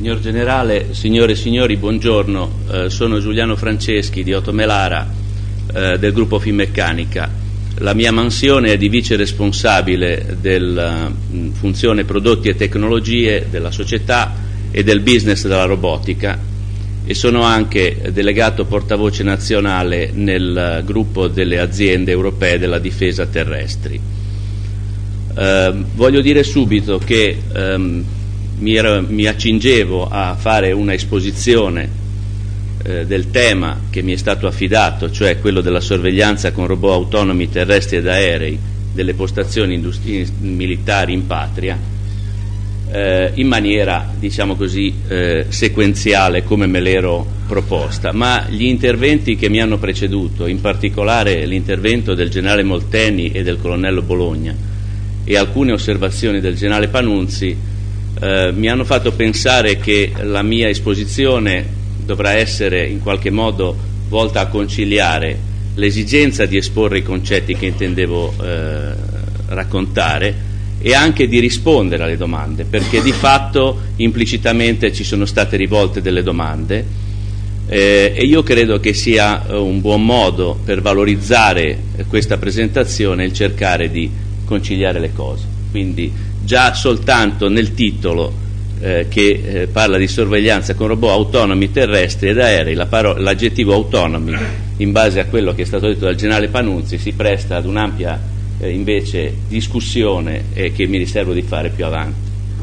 Signor Generale, signore e signori, buongiorno. Sono Giuliano Franceschi di Otomelara, del gruppo Finmeccanica. La mia mansione è di vice responsabile della funzione prodotti e tecnologie della società e del business della robotica, e sono anche delegato portavoce nazionale nel gruppo delle aziende europee della difesa terrestri. Voglio dire subito che mi accingevo a fare una esposizione del tema che mi è stato affidato, cioè quello della sorveglianza con robot autonomi terrestri ed aerei delle postazioni militari in patria, in maniera, diciamo così, sequenziale, come me l'ero proposta. Ma gli interventi che mi hanno preceduto, in particolare l'intervento del generale Molteni e del colonnello Bologna e alcune osservazioni del generale Panunzi, mi hanno fatto pensare che la mia esposizione dovrà essere in qualche modo volta a conciliare l'esigenza di esporre i concetti che intendevo raccontare e anche di rispondere alle domande, perché di fatto implicitamente ci sono state rivolte delle domande, e io credo che sia un buon modo per valorizzare questa presentazione il cercare di conciliare le cose. Quindi già soltanto nel titolo che parla di sorveglianza con robot autonomi terrestri ed aerei, l'aggettivo autonomi, in base a quello che è stato detto dal generale Panunzi, si presta ad un'ampia invece discussione che mi riservo di fare più avanti.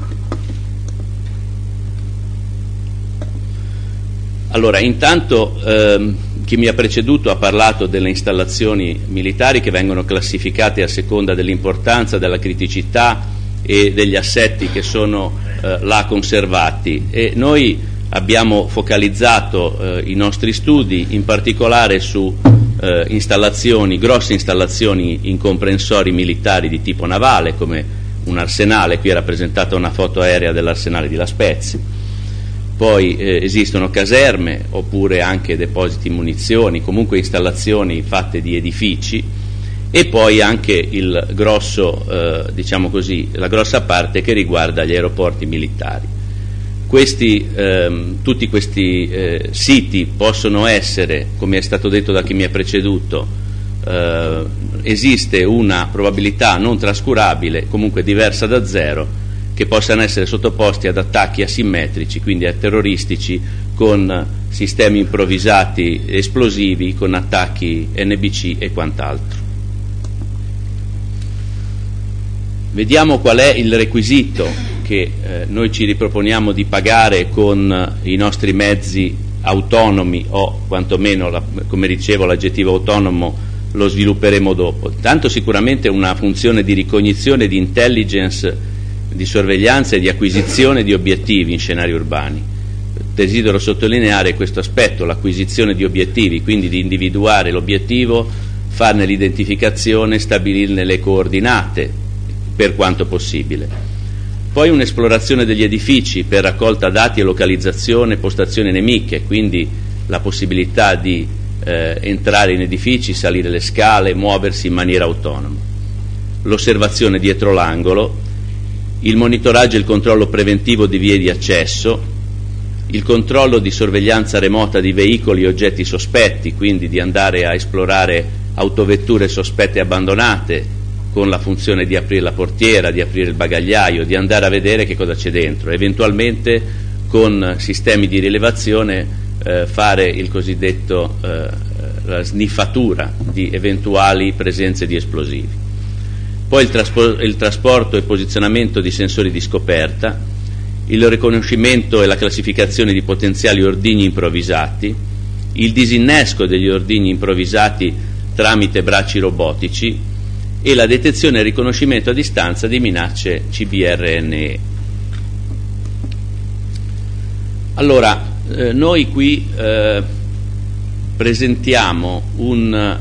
Allora, intanto chi mi ha preceduto ha parlato delle installazioni militari che vengono classificate a seconda dell'importanza, della criticità e degli assetti che sono là conservati, e noi abbiamo focalizzato i nostri studi in particolare su grosse installazioni in comprensori militari di tipo navale, come un arsenale. Qui è rappresentata una foto aerea dell'arsenale di La Spezia. Poi esistono caserme oppure anche depositi munizioni, comunque installazioni fatte di edifici, e poi anche il grosso, diciamo così, la grossa parte che riguarda gli aeroporti militari. Tutti questi siti possono essere, come è stato detto da chi mi ha preceduto, esiste una probabilità non trascurabile, comunque diversa da zero, che possano essere sottoposti ad attacchi asimmetrici, quindi a terroristici, con sistemi improvvisati esplosivi, con attacchi NBC e quant'altro. Vediamo qual è il requisito che noi ci riproponiamo di pagare con i nostri mezzi autonomi, o quantomeno, come dicevo, l'aggettivo autonomo lo svilupperemo dopo. Tanto sicuramente una funzione di ricognizione, di intelligence, di sorveglianza e di acquisizione di obiettivi in scenari urbani. Desidero sottolineare questo aspetto, l'acquisizione di obiettivi, quindi di individuare l'obiettivo, farne l'identificazione, stabilirne le coordinate per quanto possibile. Poi un'esplorazione degli edifici per raccolta dati e localizzazione postazioni nemiche, quindi la possibilità di entrare in edifici, salire le scale, muoversi in maniera autonoma. L'osservazione dietro l'angolo, il monitoraggio e il controllo preventivo di vie di accesso, il controllo di sorveglianza remota di veicoli e oggetti sospetti, quindi di andare a esplorare autovetture sospette abbandonate con la funzione di aprire la portiera, di aprire il bagagliaio, di andare a vedere che cosa c'è dentro, eventualmente con sistemi di rilevazione fare il cosiddetto la sniffatura di eventuali presenze di esplosivi. Poi il trasporto e posizionamento di sensori di scoperta, il riconoscimento e la classificazione di potenziali ordigni improvvisati, il disinnesco degli ordigni improvvisati tramite bracci robotici e la detezione e riconoscimento a distanza di minacce CBRNE. Allora, noi qui presentiamo un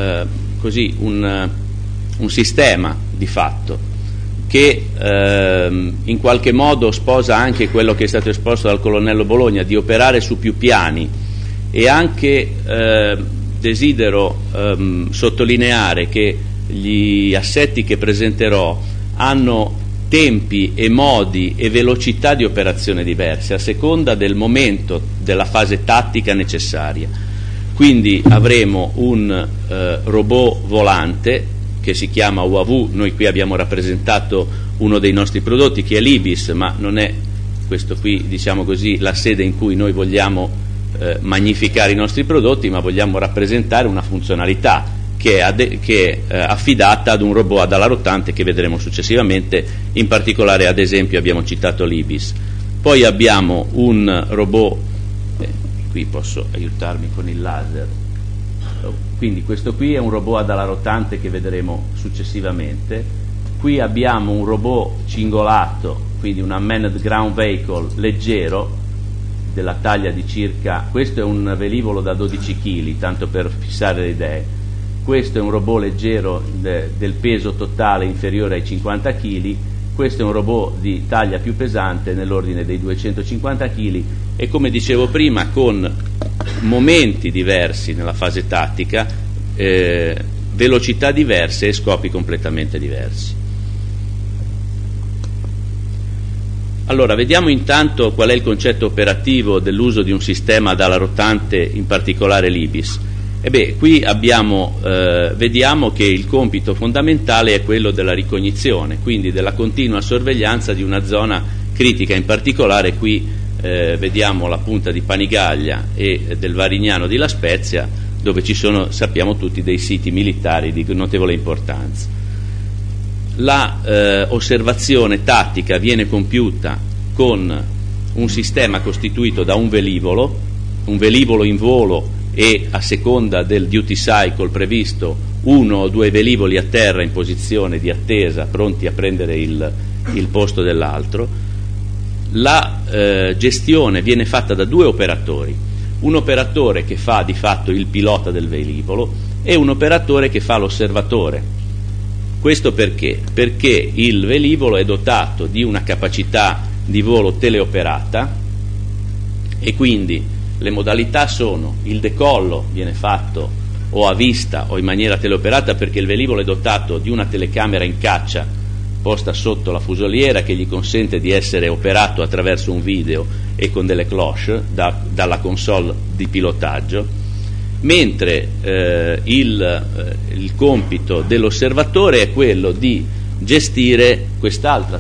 sistema di fatto che in qualche modo sposa anche quello che è stato esposto dal colonnello Bologna, di operare su più piani, e anche desidero sottolineare che gli assetti che presenterò hanno tempi e modi e velocità di operazione diverse a seconda del momento della fase tattica necessaria. Quindi avremo un robot volante che si chiama UAV. Noi qui abbiamo rappresentato uno dei nostri prodotti, che è l'Ibis, ma non è questo qui, diciamo così, la sede in cui noi vogliamo magnificare i nostri prodotti, ma vogliamo rappresentare una funzionalità che è affidata ad un robot ad ala rotante che vedremo successivamente. In particolare, ad esempio, abbiamo citato l'Ibis. Poi abbiamo un robot, qui posso aiutarmi con il laser, quindi questo qui è un robot ad ala rotante che vedremo successivamente. Qui abbiamo un robot cingolato, quindi un unmanned ground vehicle leggero della taglia di circa, questo è un velivolo da 12 kg, tanto per fissare le idee. Questo è un robot leggero del peso totale inferiore ai 50 kg, questo è un robot di taglia più pesante nell'ordine dei 250 kg e, come dicevo prima, con momenti diversi nella fase tattica, velocità diverse e scopi completamente diversi. Allora, vediamo intanto qual è il concetto operativo dell'uso di un sistema ad ala rotante, in particolare l'Ibis. Qui vediamo che il compito fondamentale è quello della ricognizione, quindi della continua sorveglianza di una zona critica. In particolare qui vediamo la punta di Panigaglia e del Varignano di La Spezia, dove ci sono, sappiamo tutti, dei siti militari di notevole importanza. La osservazione tattica viene compiuta con un sistema costituito da un velivolo in volo e, a seconda del duty cycle previsto, 1 o 2 velivoli a terra in posizione di attesa, pronti a prendere il posto dell'altro. La gestione viene fatta da 2 operatori, un operatore che fa di fatto il pilota del velivolo e un operatore che fa l'osservatore. Questo perché? Perché il velivolo è dotato di una capacità di volo teleoperata e quindi le modalità sono: il decollo viene fatto o a vista o in maniera teleoperata, perché il velivolo è dotato di una telecamera in caccia posta sotto la fusoliera che gli consente di essere operato attraverso un video e con delle cloche dalla console di pilotaggio, mentre il compito dell'osservatore è quello di gestire quest'altra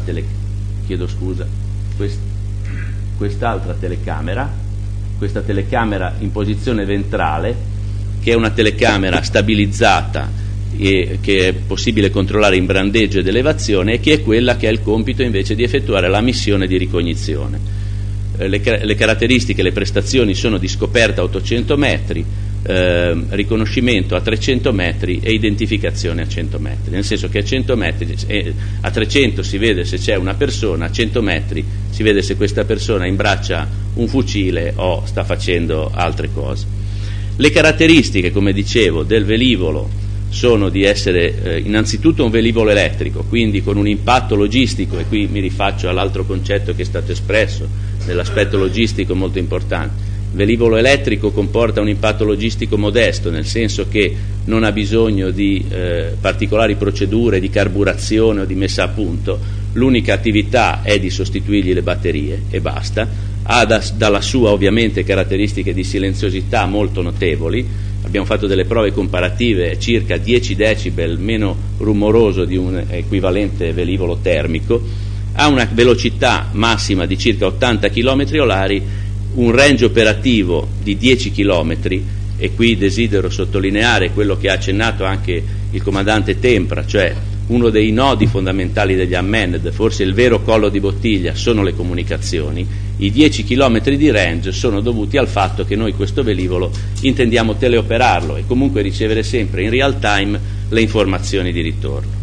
telecamera, questa telecamera in posizione ventrale, che è una telecamera stabilizzata e che è possibile controllare in brandeggio ed elevazione, e che è quella che ha il compito invece di effettuare la missione di ricognizione. Le caratteristiche, le prestazioni sono di scoperta a 800 metri, riconoscimento a 300 metri e identificazione a 100 metri, nel senso che a 100 metri, a 300 si vede se c'è una persona, a 100 metri si vede se questa persona imbraccia un fucile o sta facendo altre cose. Le caratteristiche, come dicevo, del velivolo sono di essere innanzitutto un velivolo elettrico, quindi con un impatto logistico, e qui mi rifaccio all'altro concetto che è stato espresso dell'aspetto logistico molto importante. Il velivolo elettrico comporta un impatto logistico modesto, nel senso che non ha bisogno di particolari procedure di carburazione o di messa a punto. L'unica attività è di sostituirgli le batterie e basta. Ha dalla sua ovviamente caratteristiche di silenziosità molto notevoli. Abbiamo fatto delle prove comparative, circa 10 decibel meno rumoroso di un equivalente velivolo termico. Ha una velocità massima di circa 80 km/h, un range operativo di 10 km, e qui desidero sottolineare quello che ha accennato anche il comandante Tempra, cioè uno dei nodi fondamentali degli unmanned, forse il vero collo di bottiglia, sono le comunicazioni. I 10 km di range sono dovuti al fatto che noi questo velivolo intendiamo teleoperarlo e comunque ricevere sempre in real time le informazioni di ritorno.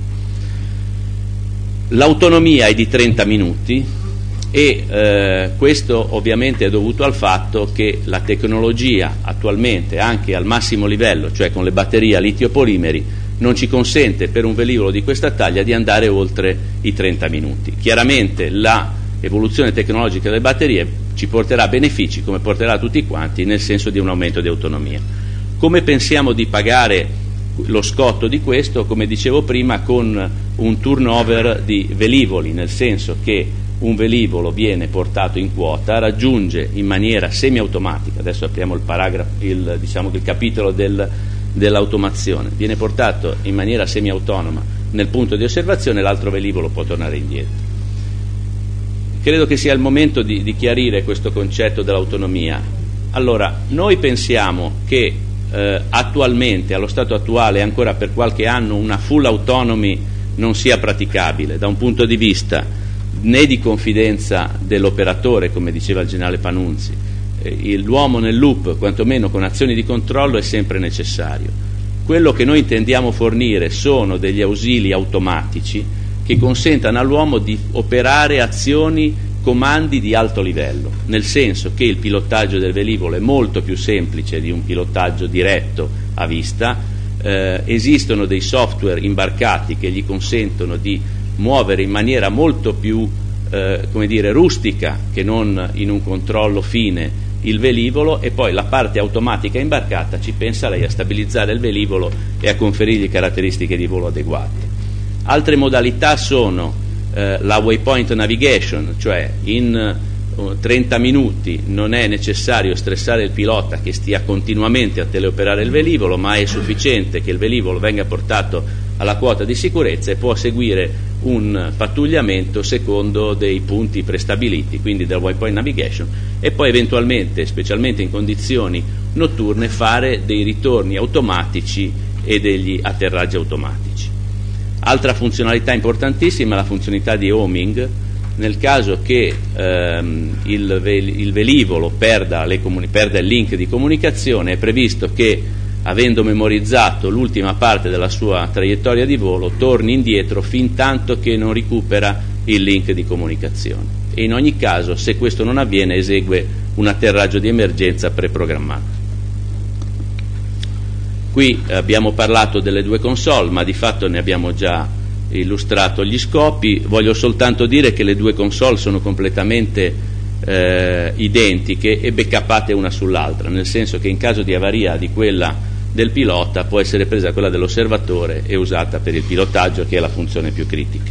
L'autonomia è di 30 minuti e questo ovviamente è dovuto al fatto che la tecnologia attualmente, anche al massimo livello, cioè con le batterie a litio-polimeri, non ci consente per un velivolo di questa taglia di andare oltre i 30 minuti. Chiaramente l'evoluzione tecnologica delle batterie ci porterà benefici, come porterà a tutti quanti, nel senso di un aumento di autonomia. Come pensiamo di pagare lo scotto di questo, come dicevo prima, con un turnover di velivoli, nel senso che un velivolo viene portato in quota, raggiunge in maniera semiautomatica, adesso apriamo il capitolo dell'automazione, viene portato in maniera semiautonoma nel punto di osservazione, l'altro velivolo può tornare indietro. Credo che sia il momento di chiarire questo concetto dell'autonomia. Allora, noi pensiamo che attualmente, allo stato attuale, ancora per qualche anno una full autonomy non sia praticabile da un punto di vista né di confidenza dell'operatore, come diceva il generale Panunzi. L'uomo nel loop, quantomeno con azioni di controllo, è sempre necessario. Quello che noi intendiamo fornire sono degli ausili automatici che consentano all'uomo di operare azioni, comandi di alto livello, nel senso che il pilotaggio del velivolo è molto più semplice di un pilotaggio diretto a vista. Esistono dei software imbarcati che gli consentono di muovere in maniera molto più rustica che non in un controllo fine il velivolo, e poi la parte automatica imbarcata ci pensa lei a stabilizzare il velivolo e a conferirgli caratteristiche di volo adeguate. Altre modalità sono la waypoint navigation, cioè in 30 minuti non è necessario stressare il pilota che stia continuamente a teleoperare il velivolo, ma è sufficiente che il velivolo venga portato alla quota di sicurezza e può seguire un pattugliamento secondo dei punti prestabiliti, quindi del waypoint navigation, e poi eventualmente, specialmente in condizioni notturne, fare dei ritorni automatici e degli atterraggi automatici. Altra funzionalità importantissima è la funzionalità di homing. Nel caso che il velivolo perda il link di comunicazione, è previsto che, avendo memorizzato l'ultima parte della sua traiettoria di volo, torni indietro fin tanto che non recupera il link di comunicazione, e in ogni caso, se questo non avviene, esegue un atterraggio di emergenza preprogrammato. Qui abbiamo parlato delle due console, ma di fatto ne abbiamo già illustrato gli scopi. Voglio soltanto dire che le due console sono completamente identiche e backupate una sull'altra, nel senso che in caso di avaria di quella del pilota può essere presa quella dell'osservatore e usata per il pilotaggio, che è la funzione più critica.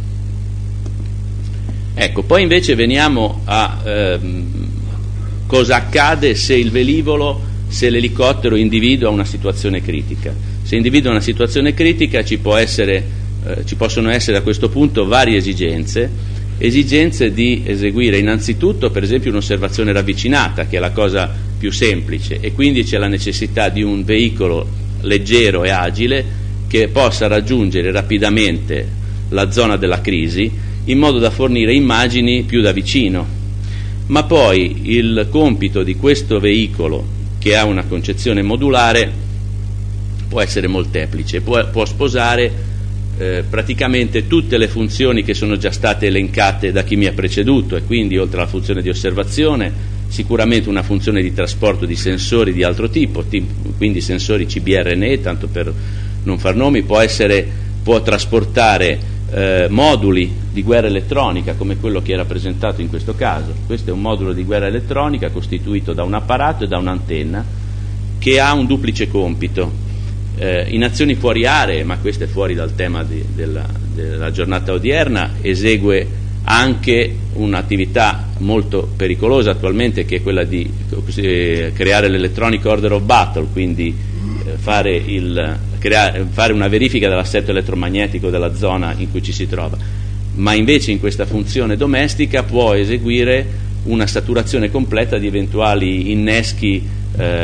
Ecco, poi invece veniamo a cosa accade se l'elicottero individua una situazione critica. Se individua una situazione critica ci possono essere a questo punto varie esigenze di eseguire innanzitutto, per esempio, un'osservazione ravvicinata, che è la cosa più semplice, e quindi c'è la necessità di un veicolo leggero e agile che possa raggiungere rapidamente la zona della crisi in modo da fornire immagini più da vicino. Ma poi il compito di questo veicolo, che ha una concezione modulare, può essere molteplice, può sposare praticamente tutte le funzioni che sono già state elencate da chi mi ha preceduto, e quindi, oltre alla funzione di osservazione, sicuramente una funzione di trasporto di sensori di altro tipo, quindi sensori CBRNE, tanto per non far nomi, può trasportare moduli di guerra elettronica, come quello che è rappresentato in questo caso. Questo è un modulo di guerra elettronica costituito da un apparato e da un'antenna, che ha un duplice compito. In azioni fuori aree, ma questo è fuori dal tema della giornata odierna, esegue anche un'attività molto pericolosa attualmente, che è quella di creare l'electronic order of battle, quindi fare una verifica dell'assetto elettromagnetico della zona in cui ci si trova. Ma invece in questa funzione domestica può eseguire una saturazione completa di eventuali inneschi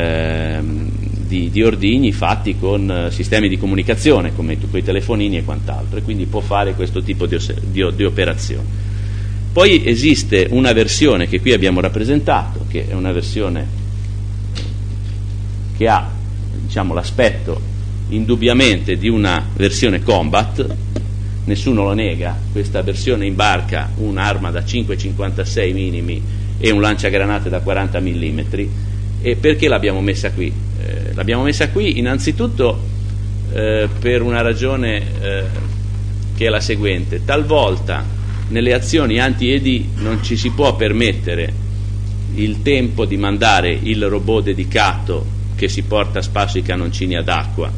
di ordigni fatti con sistemi di comunicazione come quei telefonini e quant'altro, e quindi può fare questo tipo di operazione. Poi esiste una versione che qui abbiamo rappresentato, che è una versione che ha, l'aspetto indubbiamente di una versione combat, nessuno lo nega. Questa versione imbarca un'arma da 5,56 minimi e un lanciagranate da 40 mm. E perché l'abbiamo messa qui? L'abbiamo messa qui innanzitutto per una ragione che è la seguente: talvolta nelle azioni anti-ED non ci si può permettere il tempo di mandare il robot dedicato che si porta a spasso i cannoncini ad acqua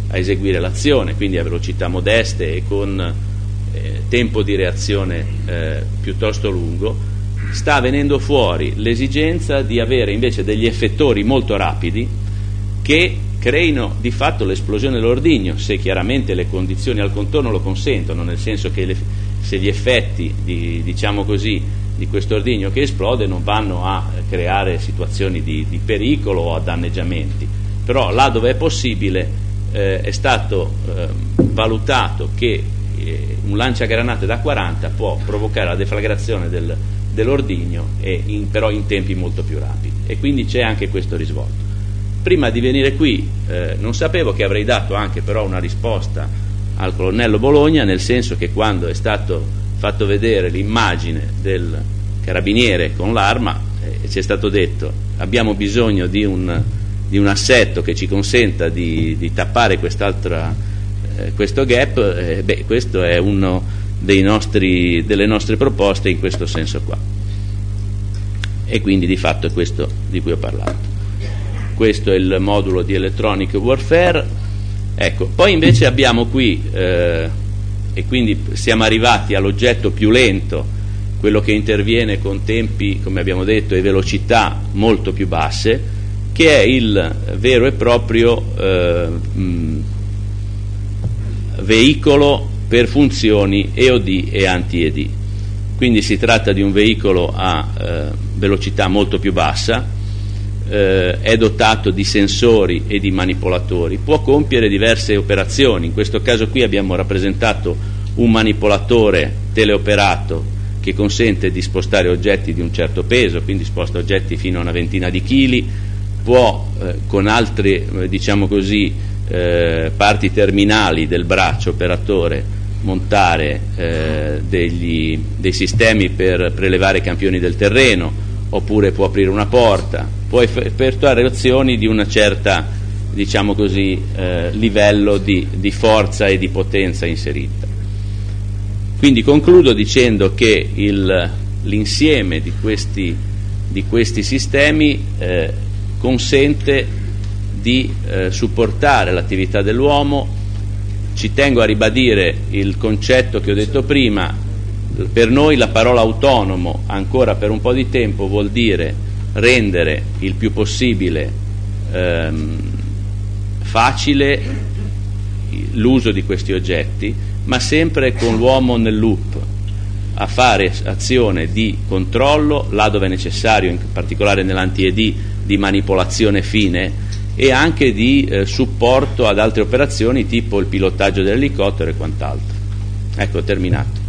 eseguire l'azione, quindi a velocità modeste e con tempo di reazione piuttosto lungo, sta venendo fuori l'esigenza di avere invece degli effettori molto rapidi che creino di fatto l'esplosione dell'ordigno, se chiaramente le condizioni al contorno lo consentono, nel senso che se gli effetti diciamo così, di questo ordigno che esplode non vanno a creare situazioni di pericolo o a danneggiamenti, però là dove è possibile è stato valutato che un lanciagranate da 40 può provocare la deflagrazione dell'ordigno però in tempi molto più rapidi, e quindi c'è anche questo risvolto. Prima di venire qui non sapevo che avrei dato anche però una risposta al colonnello Bologna, nel senso che quando è stato fatto vedere l'immagine del carabiniere con l'arma ci è stato detto: abbiamo bisogno di un assetto che ci consenta di tappare questo gap, questo è uno delle nostre proposte in questo senso qua, e quindi di fatto è questo di cui ho parlato. Questo è il modulo di Electronic Warfare. Ecco, poi invece abbiamo qui e quindi siamo arrivati all'oggetto più lento, quello che interviene con tempi, come abbiamo detto, e velocità molto più basse, che è il vero e proprio veicolo per funzioni EOD e anti-ED. Quindi si tratta di un veicolo a velocità molto più bassa, è dotato di sensori e di manipolatori, può compiere diverse operazioni. In questo caso qui abbiamo rappresentato un manipolatore teleoperato che consente di spostare oggetti di un certo peso, quindi sposta oggetti fino a una ventina di chili, può con altre diciamo così parti terminali del braccio operatore montare dei sistemi per prelevare campioni del terreno, oppure può aprire una porta, può effettuare azioni di una certa, diciamo così, livello di forza e di potenza inserita. Quindi concludo dicendo che l'insieme di questi sistemi consente di supportare l'attività dell'uomo. Ci tengo a ribadire il concetto che ho detto prima: per noi la parola autonomo ancora per un po' di tempo vuol dire rendere il più possibile facile l'uso di questi oggetti, ma sempre con l'uomo nel loop, a fare azione di controllo là dove è necessario, in particolare nell'anti-ED, di manipolazione fine, e anche di supporto ad altre operazioni tipo il pilotaggio dell'elicottero e quant'altro. Ecco, ho terminato.